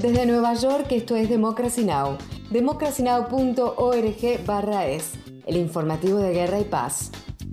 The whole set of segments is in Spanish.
Desde Nueva York, esto es Democracy Now! democracynow.org/es, el informativo de Guerra y Paz.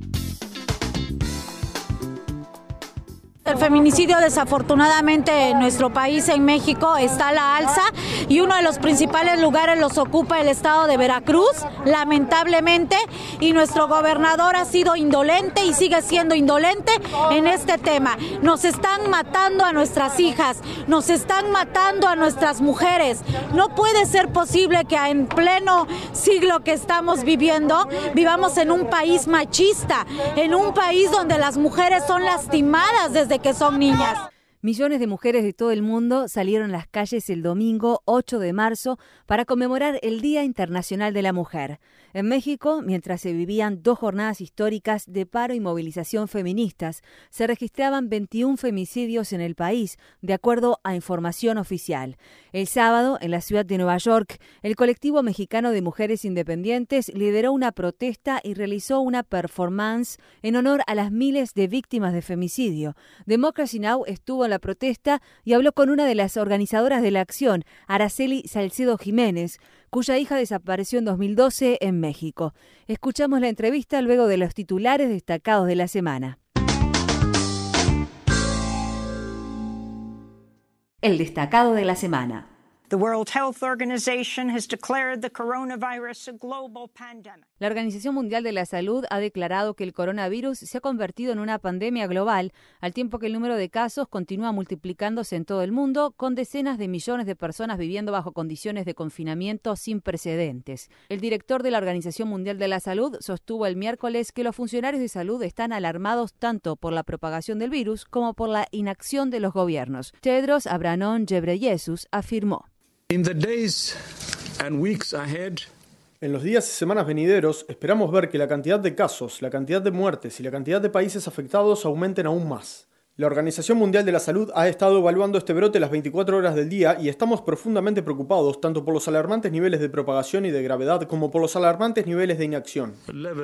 El feminicidio, desafortunadamente, en nuestro país, en México, está a la alza y uno de los principales lugares los ocupa el estado de Veracruz, lamentablemente, y nuestro gobernador ha sido indolente y sigue siendo indolente en este tema. Nos están matando a nuestras hijas, nos están matando a nuestras mujeres. No puede ser posible que en pleno siglo que estamos viviendo, vivamos en un país machista, en un país donde las mujeres son lastimadas desde que son niñas. Millones de mujeres de todo el mundo salieron a las calles el domingo 8 de marzo para conmemorar el Día Internacional de la Mujer. En México, mientras se vivían 2 jornadas históricas de paro y movilización feministas, se registraban 21 femicidios en el país, de acuerdo a información oficial. El sábado, en la ciudad de Nueva York, el colectivo mexicano de mujeres independientes lideró una protesta y realizó una performance en honor a las miles de víctimas de femicidio. Democracy Now! Estuvo en la protesta y habló con una de las organizadoras de la acción, Araceli Salcedo Jiménez, cuya hija desapareció en 2012 en México. Escuchamos la entrevista luego de los titulares destacados de la semana. El destacado de la semana. The World Health Organization has declared the coronavirus a global pandemic. La Organización Mundial de la Salud ha declarado que el coronavirus se ha convertido en una pandemia global, al tiempo que el número de casos continúa multiplicándose en todo el mundo, con decenas de millones de personas viviendo bajo condiciones de confinamiento sin precedentes. El director de la Organización Mundial de la Salud sostuvo el miércoles que los funcionarios de salud están alarmados tanto por la propagación del virus como por la inacción de los gobiernos. Tedros Adhanom Ghebreyesus afirmó: In the days and weeks ahead, en los días y semanas venideros, esperamos ver que la cantidad de casos, la cantidad de muertes y la cantidad de países afectados aumenten aún más. La Organización Mundial de la Salud ha estado evaluando este brote las 24 horas del día y estamos profundamente preocupados tanto por los alarmantes niveles de propagación y de gravedad como por los alarmantes niveles de inacción.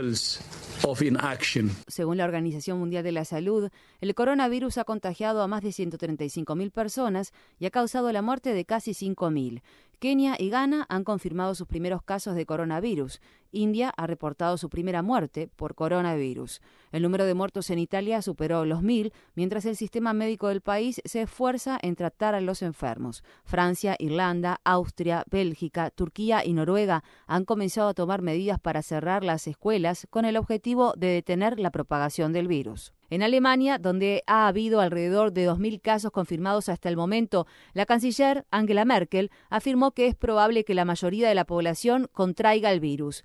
Según la Organización Mundial de la Salud, el coronavirus ha contagiado a más de 135.000 personas y ha causado la muerte de casi 5.000. Kenia y Ghana han confirmado sus primeros casos de coronavirus. India ha reportado su primera muerte por coronavirus. El número de muertos en Italia superó los 1.000, mientras el sistema médico del país se esfuerza en tratar a los enfermos. Francia, Irlanda, Austria, Bélgica, Turquía y Noruega han comenzado a tomar medidas para cerrar las escuelas con el objetivo de detener la propagación del virus. En Alemania, donde ha habido alrededor de 2.000 casos confirmados hasta el momento, la canciller Angela Merkel afirmó que es probable que la mayoría de la población contraiga el virus.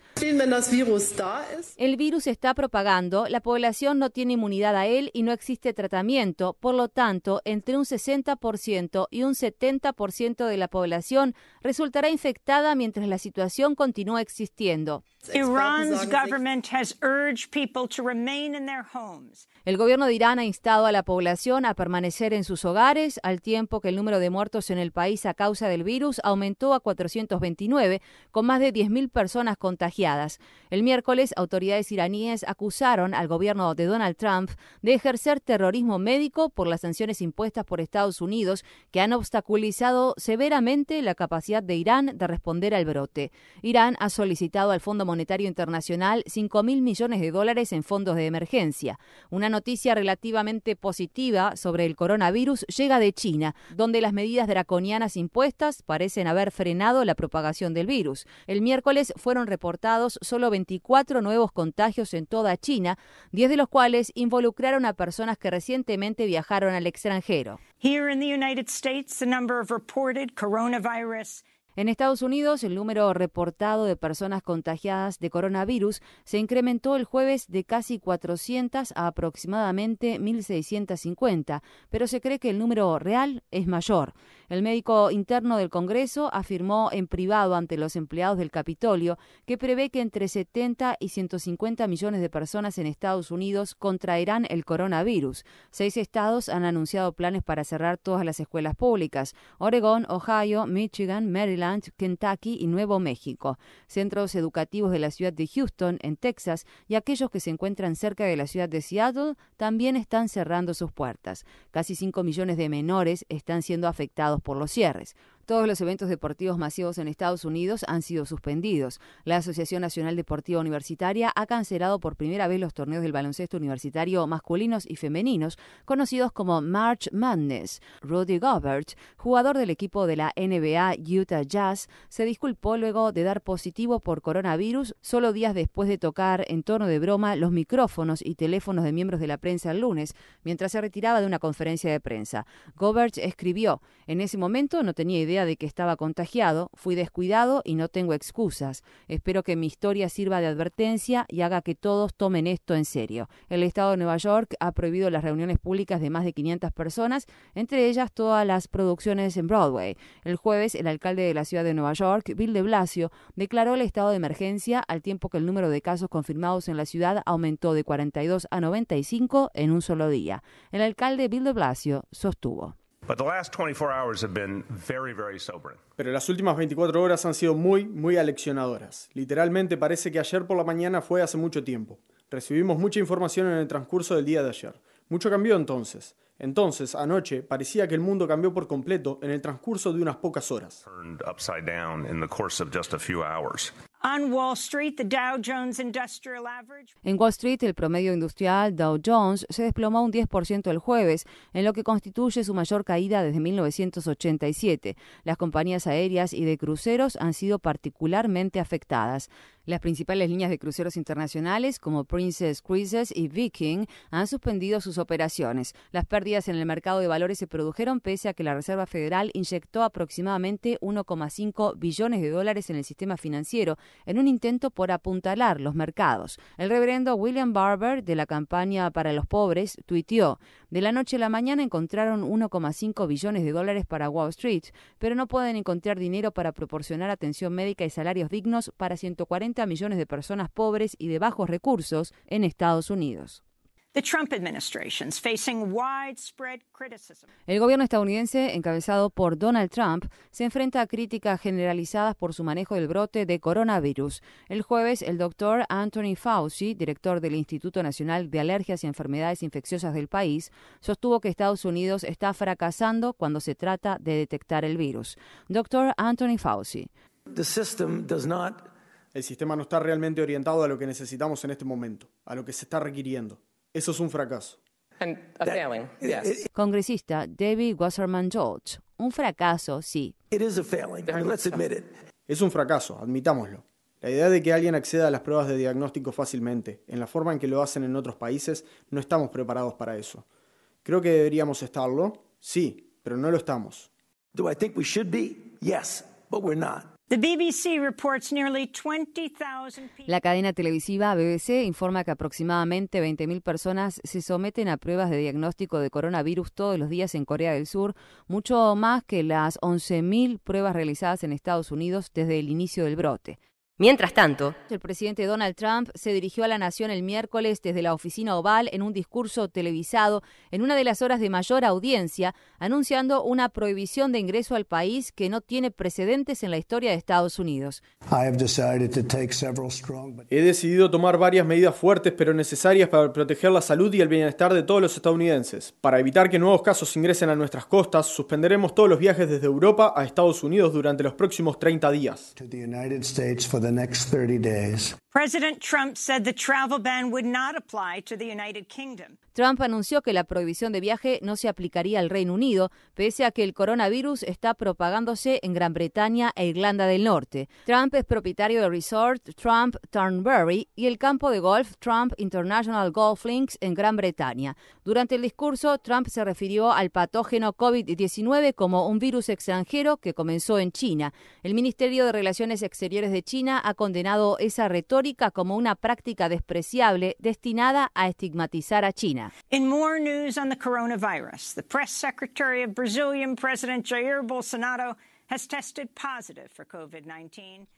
El virus se está propagando, la población no tiene inmunidad a él y no existe tratamiento, por lo tanto, entre un 60% y un 70% de la población resultará infectada mientras la situación continúa existiendo. Iran's government has urged people to remain in their homes. El gobierno de Irán ha instado a la población a permanecer en sus hogares, al tiempo que el número de muertos en el país a causa del virus aumentó a 429, con más de 10.000 personas contagiadas. El miércoles, autoridades iraníes acusaron al gobierno de Donald Trump de ejercer terrorismo médico por las sanciones impuestas por Estados Unidos, que han obstaculizado severamente la capacidad de Irán de responder al brote. Irán ha solicitado al Fondo Monetario Internacional $5.000 millones en fondos de emergencia. Una noticia relativamente positiva sobre el coronavirus llega de China, donde las medidas draconianas impuestas parecen haber frenado la propagación del virus. El miércoles fueron reportados solo 24 nuevos contagios en toda China, 10 de los cuales involucraron a personas que recientemente viajaron al extranjero. Here in the United States, the number of reported coronavirus. En Estados Unidos, el número reportado de personas contagiadas de coronavirus se incrementó el jueves de casi 400 a aproximadamente 1.650, pero se cree que el número real es mayor. El médico interno del Congreso afirmó en privado ante los empleados del Capitolio que prevé que entre 70 y 150 millones de personas en Estados Unidos contraerán el coronavirus. 6 estados han anunciado planes para cerrar todas las escuelas públicas: Oregón, Ohio, Michigan, Maryland, Kentucky y Nuevo México. Centros educativos de la ciudad de Houston, en Texas, y aquellos que se encuentran cerca de la ciudad de Seattle también están cerrando sus puertas. Casi 5 millones de menores están siendo afectados por los cierres. Todos los eventos deportivos masivos en Estados Unidos han sido suspendidos. La Asociación Nacional Deportiva Universitaria ha cancelado por primera vez los torneos del baloncesto universitario masculinos y femeninos, conocidos como March Madness. Rudy Gobert, jugador del equipo de la NBA Utah Jazz, se disculpó luego de dar positivo por coronavirus solo días después de tocar en tono de broma los micrófonos y teléfonos de miembros de la prensa el lunes, mientras se retiraba de una conferencia de prensa. Gobert escribió: "En ese momento no tenía idea de que estaba contagiado, fui descuidado y no tengo excusas. Espero que mi historia sirva de advertencia y haga que todos tomen esto en serio". El estado de Nueva York ha prohibido las reuniones públicas de más de 500 personas, entre ellas todas las producciones en Broadway. El jueves, el alcalde de la ciudad de Nueva York, Bill de Blasio, declaró el estado de emergencia al tiempo que el número de casos confirmados en la ciudad aumentó de 42 a 95 en un solo día. El alcalde Bill de Blasio sostuvo: Pero las últimas 24 horas han sido muy aleccionadoras. Literalmente parece que ayer por la mañana fue hace mucho tiempo. Recibimos mucha información en el transcurso del día de ayer. Mucho cambió entonces. Entonces, anoche, parecía que el mundo cambió por completo en el transcurso de unas pocas horas. On Wall Street, the Dow Jones Industrial Average. En Wall Street, el promedio industrial Dow Jones se desplomó un 10% el jueves, en lo que constituye su mayor caída desde 1987. Las compañías aéreas y de cruceros han sido particularmente afectadas. Las principales líneas de cruceros internacionales, como Princess Cruises y Viking, han suspendido sus operaciones. Las pérdidas en el mercado de valores se produjeron pese a que la Reserva Federal inyectó aproximadamente $1,5 billones en el sistema financiero, en un intento por apuntalar los mercados. El reverendo William Barber, de la Campaña para los Pobres, tuiteó: "De la noche a la mañana encontraron $1,5 billones para Wall Street, pero no pueden encontrar dinero para proporcionar atención médica y salarios dignos para 140 millones de personas pobres y de bajos recursos en Estados Unidos". The Trump administration is facing widespread criticism. El gobierno estadounidense, encabezado por Donald Trump, se enfrenta a críticas generalizadas por su manejo del brote de coronavirus. El jueves, el doctor Anthony Fauci, director del Instituto Nacional de Alergias y Enfermedades Infecciosas del país, sostuvo que Estados Unidos está fracasando cuando se trata de detectar el virus. Doctor Anthony Fauci: El sistema no está realmente orientado a lo que necesitamos en este momento, a lo que se está requiriendo. Eso es un fracaso. Congresista Debbie Wasserman Schultz: un fracaso, sí. Es un fracaso, admitámoslo. La idea de que alguien acceda a las pruebas de diagnóstico fácilmente, en la forma en que lo hacen en otros países, no estamos preparados para eso. ¿Creo que deberíamos estarlo? Sí, pero no lo estamos. The BBC reports nearly 20,000 people. La cadena televisiva BBC informa que aproximadamente 20.000 personas se someten a pruebas de diagnóstico de coronavirus todos los días en Corea del Sur, mucho más que las 11.000 pruebas realizadas en Estados Unidos desde el inicio del brote. Mientras tanto, El presidente Donald Trump se dirigió a la nación el miércoles desde la oficina Oval en un discurso televisado en una de las horas de mayor audiencia, anunciando una prohibición de ingreso al país que no tiene precedentes en la historia de Estados Unidos. He decidido tomar varias medidas fuertes pero necesarias para proteger la salud y el bienestar de todos los estadounidenses. Para evitar que nuevos casos ingresen a nuestras costas, suspenderemos todos los viajes desde Europa a Estados Unidos durante los próximos 30 días. President Trump said the travel ban would not apply to the United Kingdom. Trump anunció que la prohibición de viaje no se aplicaría al Reino Unido, pese a que el coronavirus está propagándose en Gran Bretaña e Irlanda del Norte. Trump es propietario del resort Trump Turnberry y el campo de golf Trump International Golf Links en Gran Bretaña. Durante el discurso, Trump se refirió al patógeno COVID-19 como un virus extranjero que comenzó en China. El Ministerio de Relaciones Exteriores de China ha condenado esa retórica como una práctica despreciable destinada a estigmatizar a China. In more news on the coronavirus, the press secretary of Brazilian President Jair Bolsonaro has tested positive for COVID-19.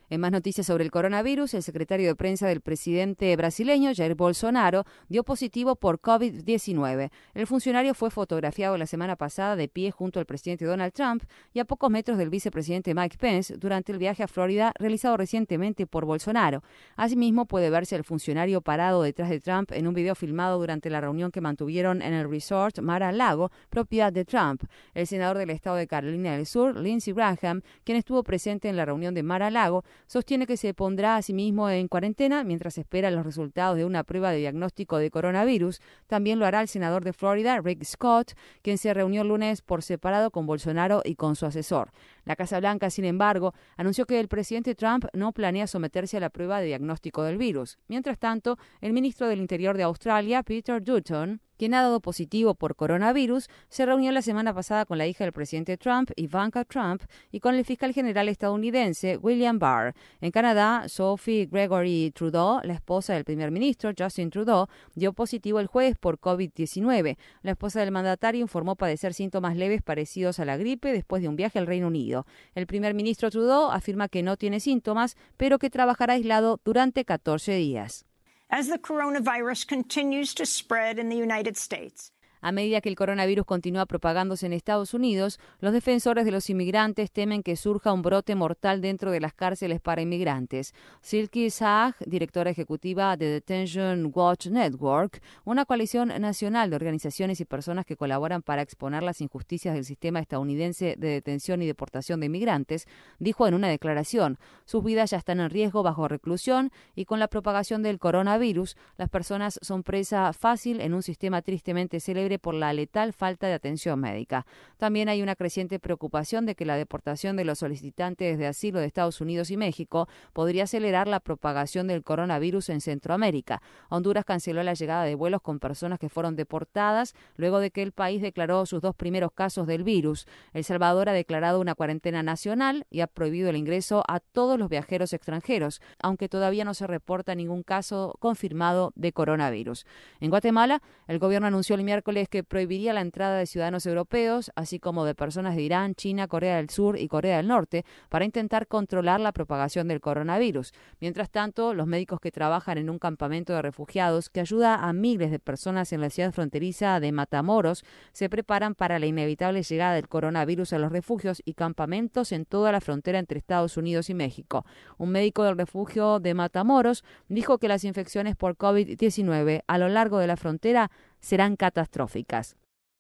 En más noticias sobre el coronavirus, el secretario de prensa del presidente brasileño, Jair Bolsonaro, dio positivo por COVID-19. El funcionario fue fotografiado la semana pasada de pie junto al presidente Donald Trump y a pocos metros del vicepresidente Mike Pence durante el viaje a Florida realizado recientemente por Bolsonaro. Asimismo, puede verse al funcionario parado detrás de Trump en un video filmado durante la reunión que mantuvieron en el resort Mar-a-Lago, propiedad de Trump. El senador del estado de Carolina del Sur, Lindsey Graham, quien estuvo presente en la reunión de Mar-a-Lago, sostiene que se pondrá a sí mismo en cuarentena mientras espera los resultados de una prueba de diagnóstico de coronavirus. También lo hará el senador de Florida, Rick Scott, quien se reunió el lunes por separado con Bolsonaro y con su asesor. La Casa Blanca, sin embargo, anunció que el presidente Trump no planea someterse a la prueba de diagnóstico del virus. Mientras tanto, el ministro del Interior de Australia, Peter Dutton, quien ha dado positivo por coronavirus, se reunió la semana pasada con la hija del presidente Trump, Ivanka Trump, y con el fiscal general estadounidense, William Barr. En Canadá, Sophie Gregory Trudeau, la esposa del primer ministro, Justin Trudeau, dio positivo el jueves por COVID-19. La esposa del mandatario informó padecer síntomas leves parecidos a la gripe después de un viaje al Reino Unido. El primer ministro Trudeau afirma que no tiene síntomas, pero que trabajará aislado durante 14 días. As the coronavirus continues to spread in the United States. A medida que el coronavirus continúa propagándose en Estados Unidos, los defensores de los inmigrantes temen que surja un brote mortal dentro de las cárceles para inmigrantes. Silke Saag, directora ejecutiva de Detention Watch Network, una coalición nacional de organizaciones y personas que colaboran para exponer las injusticias del sistema estadounidense de detención y deportación de inmigrantes, dijo en una declaración: sus vidas ya están en riesgo bajo reclusión y con la propagación del coronavirus, las personas son presa fácil en un sistema tristemente célebre por la letal falta de atención médica. También hay una creciente preocupación de que la deportación de los solicitantes de asilo de Estados Unidos y México podría acelerar la propagación del coronavirus en Centroamérica. Honduras canceló la llegada de vuelos con personas que fueron deportadas luego de que el país declaró sus 2 primeros casos del virus. El Salvador ha declarado una cuarentena nacional y ha prohibido el ingreso a todos los viajeros extranjeros, aunque todavía no se reporta ningún caso confirmado de coronavirus. En Guatemala, el gobierno anunció el miércoles que prohibiría la entrada de ciudadanos europeos, así como de personas de Irán, China, Corea del Sur y Corea del Norte, para intentar controlar la propagación del coronavirus. Mientras tanto, los médicos que trabajan en un campamento de refugiados que ayuda a miles de personas en la ciudad fronteriza de Matamoros se preparan para la inevitable llegada del coronavirus a los refugios y campamentos en toda la frontera entre Estados Unidos y México. Un médico del refugio de Matamoros dijo que las infecciones por COVID-19 a lo largo de la frontera serán catastróficas.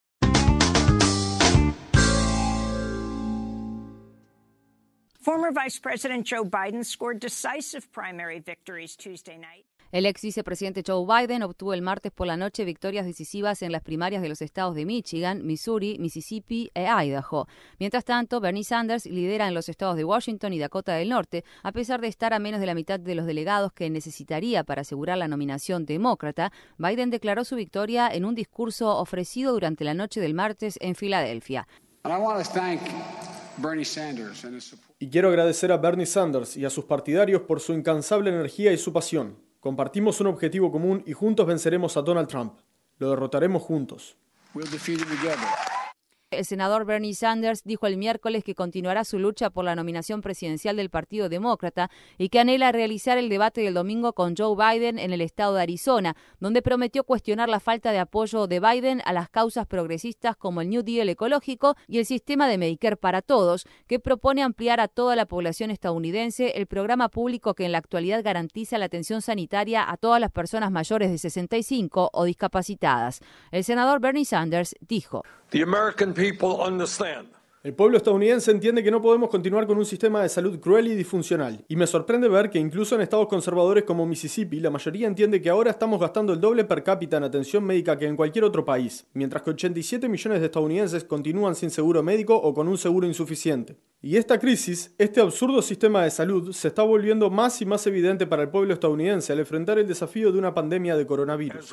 Former Vice President Joe Biden scored decisive primary victories Tuesday night. El ex vicepresidente Joe Biden obtuvo el martes por la noche victorias decisivas en las primarias de los estados de Michigan, Missouri, Mississippi e Idaho. Mientras tanto, Bernie Sanders lidera en los estados de Washington y Dakota del Norte, a pesar de estar a menos de la mitad de los delegados que necesitaría para asegurar la nominación demócrata. Biden declaró su victoria en un discurso ofrecido durante la noche del martes en Filadelfia. Y quiero agradecer a Bernie Sanders y a sus partidarios por su incansable energía y su pasión. Compartimos un objetivo común y juntos venceremos a Donald Trump. Lo derrotaremos juntos. El senador Bernie Sanders dijo el miércoles que continuará su lucha por la nominación presidencial del Partido Demócrata y que anhela realizar el debate del domingo con Joe Biden en el estado de Arizona, donde prometió cuestionar la falta de apoyo de Biden a las causas progresistas como el New Deal ecológico y el sistema de Medicare para todos, que propone ampliar a toda la población estadounidense el programa público que en la actualidad garantiza la atención sanitaria a todas las personas mayores de 65 o discapacitadas. El senador Bernie Sanders dijo: El pueblo estadounidense entiende que no podemos continuar con un sistema de salud cruel y disfuncional. Y me sorprende ver que incluso en estados conservadores como Mississippi, la mayoría entiende que ahora estamos gastando el doble per cápita en atención médica que en cualquier otro país, mientras que 87 millones de estadounidenses continúan sin seguro médico o con un seguro insuficiente. Y esta crisis, este absurdo sistema de salud, se está volviendo más y más evidente para el pueblo estadounidense al enfrentar el desafío de una pandemia de coronavirus.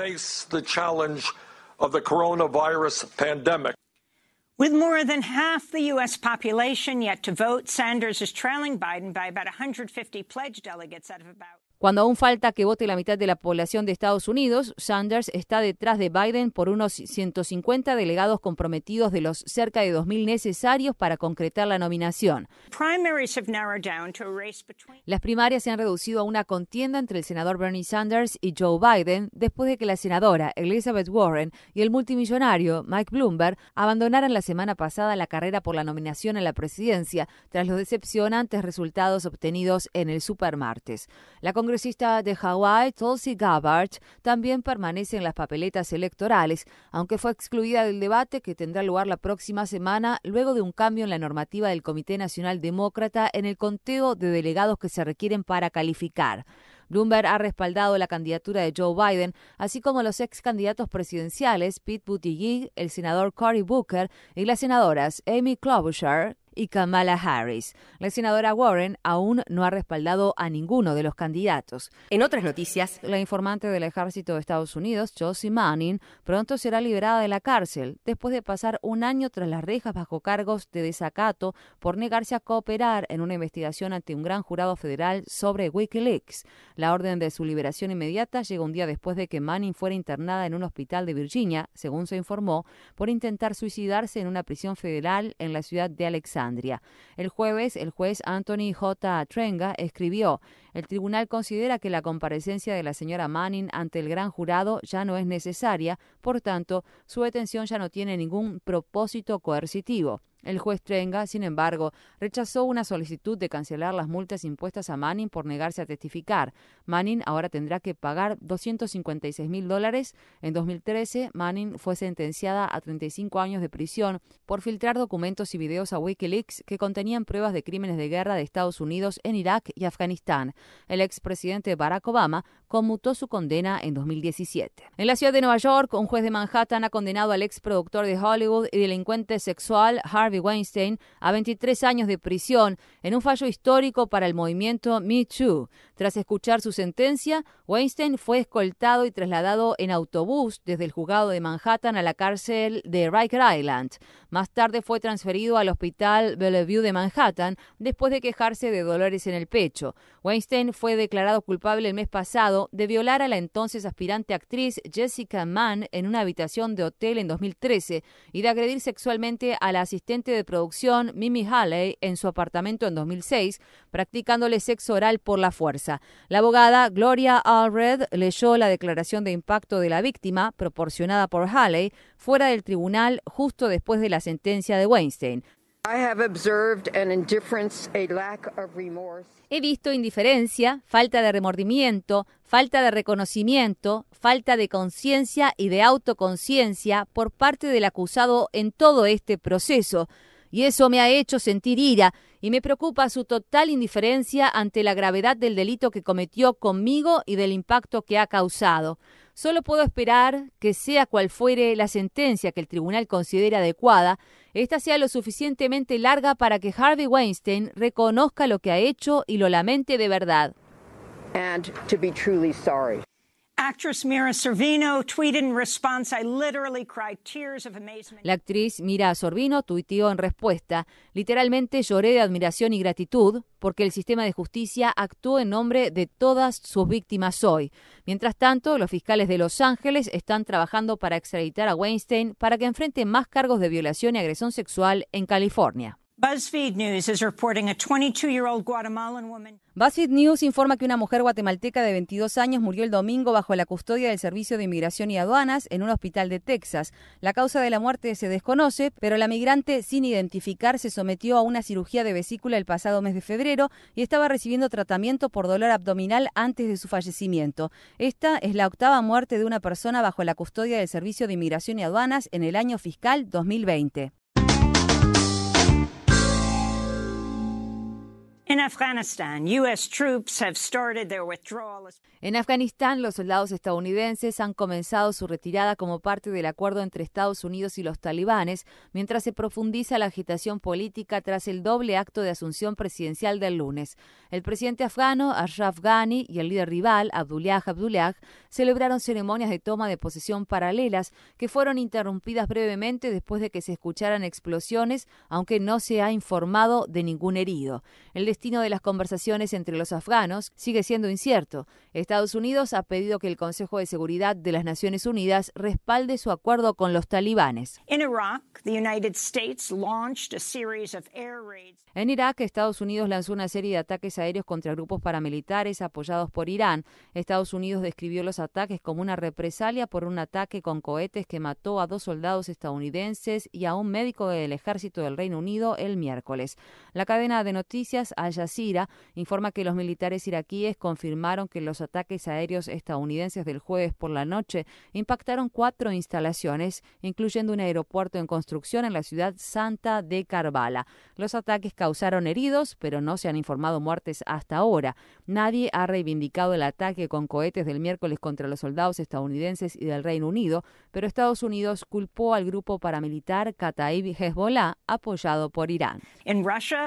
With more than half the U.S. population yet to vote, Sanders is trailing Biden by about 150 pledged delegates out of about Cuando aún falta que vote la mitad de la población de Estados Unidos, Sanders está detrás de Biden por unos 150 delegados comprometidos de los cerca de 2.000 necesarios para concretar la nominación. Las primarias se han reducido a una contienda entre el senador Bernie Sanders y Joe Biden después de que la senadora Elizabeth Warren y el multimillonario Mike Bloomberg abandonaran la semana pasada la carrera por la nominación a la presidencia tras los decepcionantes resultados obtenidos en el supermartes. La congresista de Hawái, Tulsi Gabbard, también permanece en las papeletas electorales, aunque fue excluida del debate que tendrá lugar la próxima semana luego de un cambio en la normativa del Comité Nacional Demócrata en el conteo de delegados que se requieren para calificar. Bloomberg ha respaldado la candidatura de Joe Biden, así como los ex candidatos presidenciales Pete Buttigieg, el senador Cory Booker y las senadoras Amy Klobuchar y Kamala Harris. La senadora Warren aún no ha respaldado a ninguno de los candidatos. En otras noticias, la informante del Ejército de Estados Unidos, Chelsea Manning, pronto será liberada de la cárcel después de pasar un año tras las rejas bajo cargos de desacato por negarse a cooperar en una investigación ante un gran jurado federal sobre Wikileaks. La orden de su liberación inmediata llega un día después de que Manning fuera internada en un hospital de Virginia, según se informó, por intentar suicidarse en una prisión federal en la ciudad de Alexandria. El jueves, el juez Anthony J. Trenga escribió: el tribunal considera que la comparecencia de la señora Manning ante el gran jurado ya no es necesaria, por tanto, su detención ya no tiene ningún propósito coercitivo. El juez Trenga, sin embargo, rechazó una solicitud de cancelar las multas impuestas a Manning por negarse a testificar. Manning ahora tendrá que pagar $256,000. En 2013, Manning fue sentenciada a 35 años de prisión por filtrar documentos y videos a Wikileaks que contenían pruebas de crímenes de guerra de Estados Unidos en Irak y Afganistán. El expresidente Barack Obama conmutó su condena en 2017. En la ciudad de Nueva York, un juez de Manhattan ha condenado al exproductor de Hollywood y delincuente sexual Harvey Weinstein a 23 años de prisión en un fallo histórico para el movimiento Me Too. Tras escuchar su sentencia, Weinstein fue escoltado y trasladado en autobús desde el juzgado de Manhattan a la cárcel de Rikers Island. Más tarde fue transferido al hospital Bellevue de Manhattan después de quejarse de dolores en el pecho. Weinstein fue declarado culpable el mes pasado de violar a la entonces aspirante actriz Jessica Mann en una habitación de hotel en 2013 y de agredir sexualmente a la asistente de producción Mimi Halley en su apartamento en 2006, practicándole sexo oral por la fuerza. La abogada Gloria Allred leyó la declaración de impacto de la víctima, proporcionada por Halley, fuera del tribunal justo después de la sentencia de Weinstein. He visto indiferencia, falta de remordimiento, falta de reconocimiento, falta de conciencia y de autoconciencia por parte del acusado en todo este proceso. Y eso me ha hecho sentir ira y me preocupa su total indiferencia ante la gravedad del delito que cometió conmigo y del impacto que ha causado. Solo puedo esperar que, sea cual fuere la sentencia que el tribunal considere adecuada, esta sea lo suficientemente larga para que Harvey Weinstein reconozca lo que ha hecho y lo lamente de verdad. And to be truly sorry. Actress Mira Sorvino tweeted in response, I literally cried tears of amazement. La actriz Mira Sorvino tuiteó en respuesta: literalmente lloré de admiración y gratitud porque el sistema de justicia actuó en nombre de todas sus víctimas hoy. Mientras tanto, los fiscales de Los Ángeles están trabajando para extraditar a Weinstein para que enfrente más cargos de violación y agresión sexual en California. BuzzFeed News is reporting a 22-year-old Guatemalan woman. BuzzFeed News informa que una mujer guatemalteca de 22 años murió el domingo bajo la custodia del Servicio de Inmigración y Aduanas en un hospital de Texas. La causa de la muerte se desconoce, pero la migrante sin identificar se sometió a una cirugía de vesícula el pasado mes de febrero y estaba recibiendo tratamiento por dolor abdominal antes de su fallecimiento. Esta es la octava muerte de una persona bajo la custodia del Servicio de Inmigración y Aduanas en el año fiscal 2020. In Afghanistan, U.S. troops have started their withdrawal. En Afganistán, los soldados estadounidenses han comenzado su retirada como parte del acuerdo entre Estados Unidos y los talibanes, mientras se profundiza la agitación política tras el doble acto de asunción presidencial del lunes. El presidente afgano, Ashraf Ghani, y el líder rival, Abdullah Abdullah, celebraron ceremonias de toma de posesión paralelas que fueron interrumpidas brevemente después de que se escucharan explosiones, aunque no se ha informado de ningún herido. El destino destino de las conversaciones entre los afganos sigue siendo incierto. Estados Unidos ha pedido que el Consejo de Seguridad de las Naciones Unidas respalde su acuerdo con los talibanes. En Irak, Estados Unidos lanzó una serie de ataques aéreos contra grupos paramilitares apoyados por Irán. Estados Unidos describió los ataques como una represalia por un ataque con cohetes que mató a 2 soldados estadounidenses y a un médico del ejército del Reino Unido el miércoles. La cadena de noticias Al Jazeera informa que los militares iraquíes confirmaron que los ataques aéreos estadounidenses del jueves por la noche impactaron 4 instalaciones, incluyendo un aeropuerto en construcción en la ciudad santa de Karbala. Los ataques causaron heridos, pero no se han informado muertes hasta ahora. Nadie ha reivindicado el ataque con cohetes del miércoles contra los soldados estadounidenses y del Reino Unido, pero Estados Unidos culpó al grupo paramilitar Kataib Hezbollah, apoyado por Irán. En Rusia,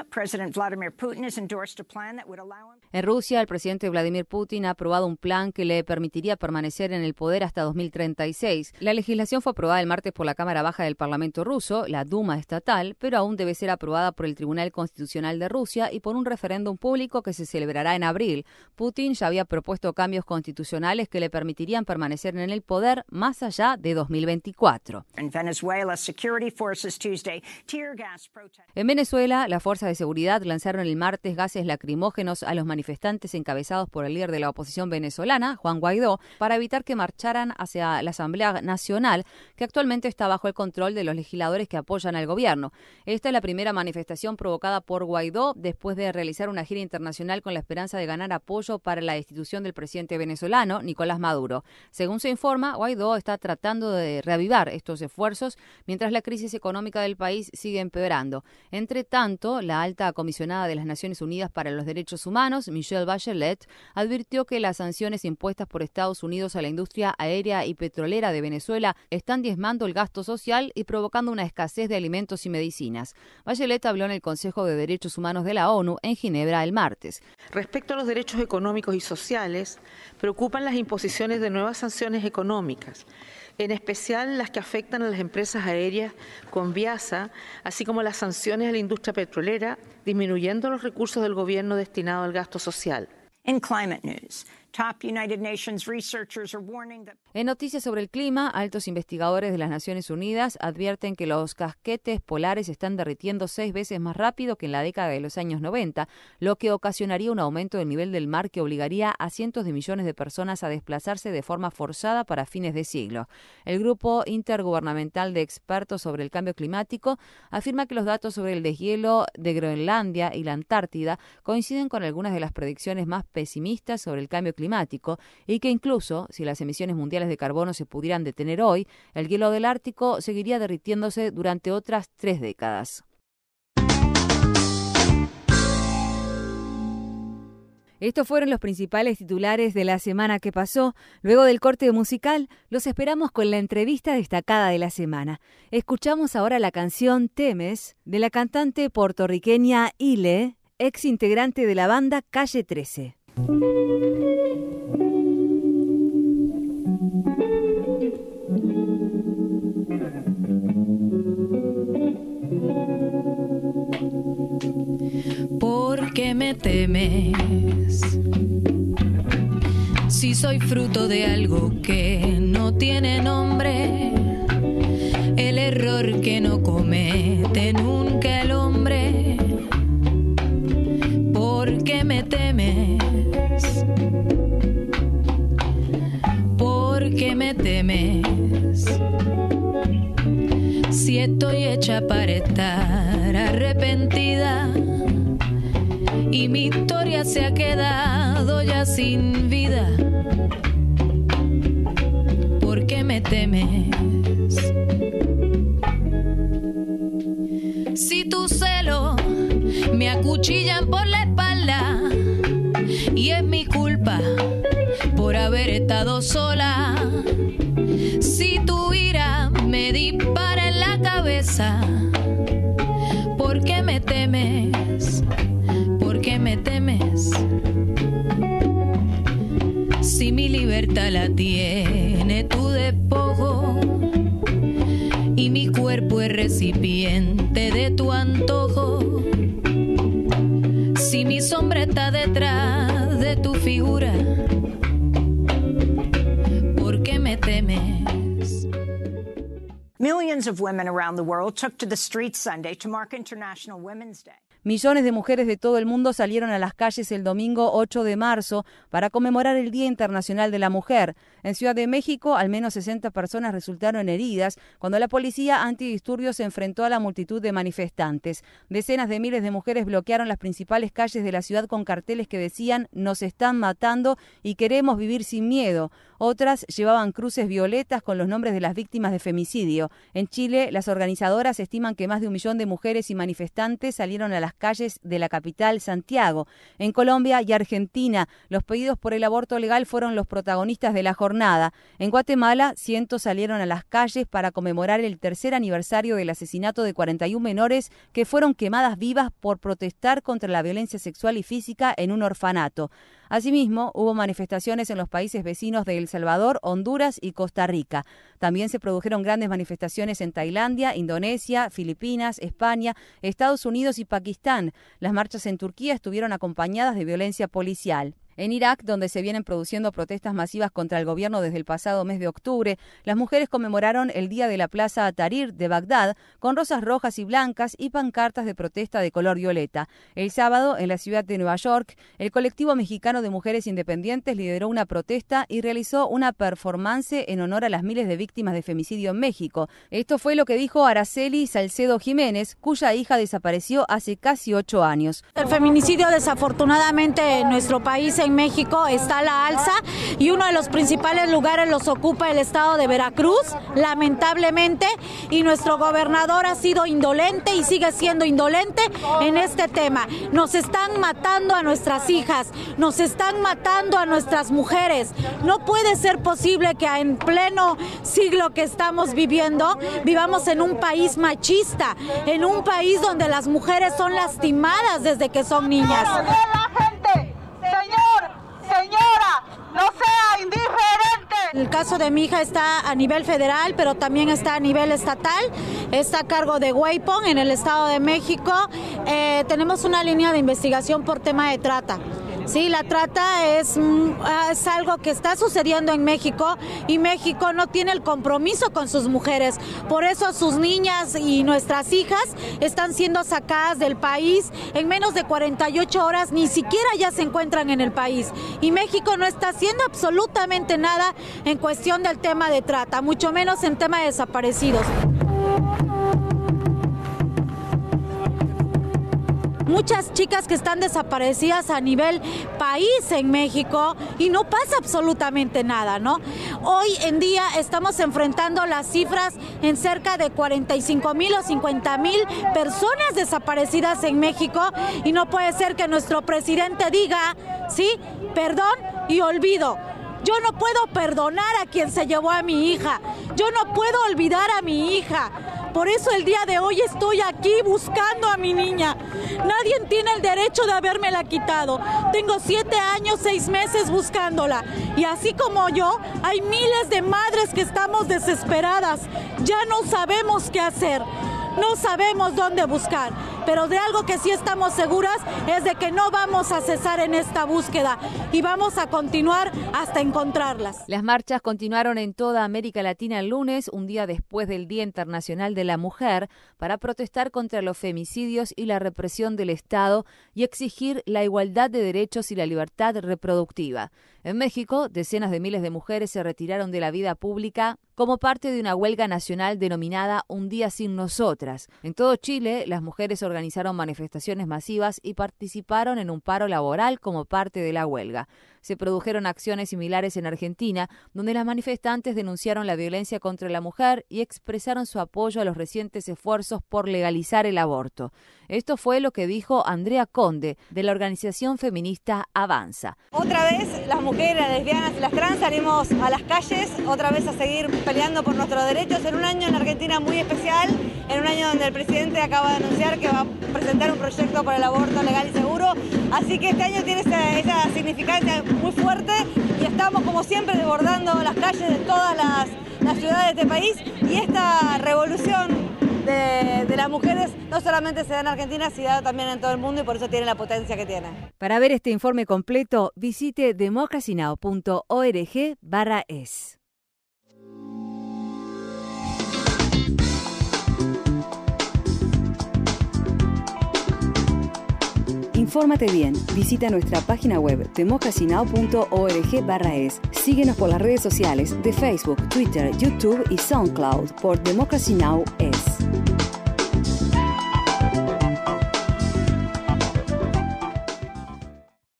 el presidente Vladimir Putin ha aprobado un plan que le permitiría permanecer en el poder hasta 2036. La legislación fue aprobada el martes por la Cámara Baja del Parlamento ruso, la Duma estatal, pero aún debe ser aprobada por el Tribunal Constitucional de Rusia y por un referéndum público que se celebrará en abril. Putin ya había propuesto cambios constitucionales que le permitirían permanecer en el poder más allá de 2024. En Venezuela, las fuerzas de seguridad lanzaron el martes gases lacrimógenos a los manifestantes encabezados por el líder de la oposición venezolana, Juan Guaidó, para evitar que marcharan hacia la Asamblea Nacional, que actualmente está bajo el control de los legisladores que apoyan al gobierno. Esta es la primera manifestación provocada por Guaidó después de realizar una gira internacional con la esperanza de ganar apoyo para la destitución del presidente venezolano, Nicolás Maduro. Según se informa, Guaidó está tratando de reavivar estos esfuerzos mientras la crisis económica del país sigue empeorando. Entre tanto, la alta comisionada de las Naciones Unidas para los Derechos Humanos, Michelle Bachelet, advirtió que las sanciones impuestas por Estados Unidos a la industria aérea y petrolera de Venezuela están diezmando el gasto social y provocando una escasez de alimentos y medicinas. Bachelet habló en el Consejo de Derechos Humanos de la ONU en Ginebra el martes. Respecto a los derechos económicos y sociales, preocupan las imposiciones de nuevas sanciones económicas, en especial las que afectan a las empresas aéreas con Viasa, así como las sanciones a la industria petrolera, disminuyendo los recursos del gobierno destinados al gasto social. In climate news, top United Nations researchers are warning that... En noticias sobre el clima, altos investigadores de las Naciones Unidas advierten que los casquetes polares están derritiendo 6 veces más rápido que en la década de los años 90, lo que ocasionaría un aumento del nivel del mar que obligaría a cientos de millones de personas a desplazarse de forma forzada para fines de siglo. El Grupo Intergubernamental de Expertos sobre el Cambio Climático afirma que los datos sobre el deshielo de Groenlandia y la Antártida coinciden con algunas de las predicciones más pesimistas sobre el cambio climático y que incluso si las emisiones mundiales de carbono se pudieran detener hoy, el hielo del Ártico seguiría derritiéndose durante otras 3 décadas. Estos fueron los principales titulares de la semana que pasó. Luego del corte musical, los esperamos con la entrevista destacada de la semana. Escuchamos ahora la canción Temes de la cantante puertorriqueña Ile, ex integrante de la banda Calle 13. ¿Por qué me temes? Si soy fruto de algo que no tiene nombre, el error que no comete nunca el hombre. ¿Por qué me temes? ¿Por qué me temes? Si estoy hecha para estar arrepentida y mi historia se ha quedado ya sin vida. ¿Por qué me temes? Si tus celos me acuchillan por la espalda y es mi culpa por haber estado sola. Si tu ira me dispara en la cabeza, ¿por qué me temes? ¿Por qué me temes? Si mi libertad la tiene tu despojo y mi cuerpo es recipiente de tu antojo, si mis sombra está detrás de tu figura. ¿Por qué me temes? Millions of women around the world took to the streets Sunday to mark International Women's Day. Millones de mujeres de todo el mundo salieron a las calles el domingo 8 de marzo para conmemorar el Día Internacional de la Mujer. En Ciudad de México, al menos 60 personas resultaron heridas cuando la policía antidisturbios se enfrentó a la multitud de manifestantes. Decenas de miles de mujeres bloquearon las principales calles de la ciudad con carteles que decían «Nos están matando y queremos vivir sin miedo». Otras llevaban cruces violetas con los nombres de las víctimas de femicidio. En Chile, las organizadoras estiman que más de 1 millón de mujeres y manifestantes salieron a las calles de la capital, Santiago. En Colombia y Argentina, los pedidos por el aborto legal fueron los protagonistas de la jornada. En Guatemala, cientos salieron a las calles para conmemorar el 3er aniversario del asesinato de 41 menores que fueron quemadas vivas por protestar contra la violencia sexual y física en un orfanato. Asimismo, hubo manifestaciones en los países vecinos de El Salvador, Honduras y Costa Rica. También se produjeron grandes manifestaciones en Tailandia, Indonesia, Filipinas, España, Estados Unidos y Pakistán. Las marchas en Turquía estuvieron acompañadas de violencia policial. En Irak, donde se vienen produciendo protestas masivas contra el gobierno desde el pasado mes de octubre, las mujeres conmemoraron el día de la Plaza Tahrir de Bagdad con rosas rojas y blancas y pancartas de protesta de color violeta. El sábado, en la ciudad de Nueva York, el colectivo mexicano de mujeres independientes lideró una protesta y realizó una performance en honor a las miles de víctimas de femicidio en México. Esto fue lo que dijo Araceli Salcedo Jiménez, cuya hija desapareció hace casi 8 años. El feminicidio, desafortunadamente, en nuestro país, en México, está a la alza y uno de los principales lugares los ocupa el estado de Veracruz, lamentablemente, y nuestro gobernador ha sido indolente y sigue siendo indolente en este tema. Nos están matando a nuestras hijas, nos están matando a nuestras mujeres. No puede ser posible que en pleno siglo que estamos viviendo, vivamos en un país machista, en un país donde las mujeres son lastimadas desde que son niñas. Señora, no sea indiferente. El caso de mi hija está a nivel federal, pero también está a nivel estatal. Está a cargo de Hueypong en el Estado de México. Tenemos una línea de investigación por tema de trata. Sí, la trata es algo que está sucediendo en México y México no tiene el compromiso con sus mujeres. Por eso sus niñas y nuestras hijas están siendo sacadas del país en menos de 48 horas, ni siquiera ya se encuentran en el país. Y México no está haciendo absolutamente nada en cuestión del tema de trata, mucho menos en tema de desaparecidos. Muchas chicas que están desaparecidas a nivel país en México y no pasa absolutamente nada, ¿no? Hoy en día estamos enfrentando las cifras en cerca de 45,000 o 50,000 personas desaparecidas en México y no puede ser que nuestro presidente diga, sí, perdón y olvido. Yo no puedo perdonar a quien se llevó a mi hija. Yo no puedo olvidar a mi hija. Por eso el día de hoy estoy aquí buscando a mi niña. Nadie tiene el derecho de habérmela quitado. Tengo 7 años, 6 meses buscándola. Y así como yo, hay miles de madres que estamos desesperadas. Ya no sabemos qué hacer. No sabemos dónde buscar, pero de algo que sí estamos seguras es de que no vamos a cesar en esta búsqueda y vamos a continuar hasta encontrarlas. Las marchas continuaron en toda América Latina el lunes, un día después del Día Internacional de la Mujer, para protestar contra los femicidios y la represión del Estado y exigir la igualdad de derechos y la libertad reproductiva. En México, decenas de miles de mujeres se retiraron de la vida pública como parte de una huelga nacional denominada Un Día Sin Nosotras. En todo Chile, las mujeres organizaron manifestaciones masivas y participaron en un paro laboral como parte de la huelga. Se produjeron acciones similares en Argentina, donde las manifestantes denunciaron la violencia contra la mujer y expresaron su apoyo a los recientes esfuerzos por legalizar el aborto. Esto fue lo que dijo Andrea Conde, de la organización feminista Avanza. Otra vez las mujeres, las lesbianas y las trans salimos a las calles, otra vez a seguir peleando por nuestros derechos en un año en Argentina muy especial, en un año donde el presidente acaba de anunciar que va a presentar un proyecto por el aborto legal y seguro. Así que este año tiene esa significancia muy fuerte y estamos como siempre desbordando las calles de todas las ciudades de este país y esta revolución de las mujeres no solamente se da en Argentina, sino también en todo el mundo y por eso tiene la potencia que tiene. Para ver este informe completo, visite democracynow.org/es. Infórmate bien, visita nuestra página web democracynow.org/es. Síguenos por las redes sociales de Facebook, Twitter, YouTube y SoundCloud por Democracy Now! Es.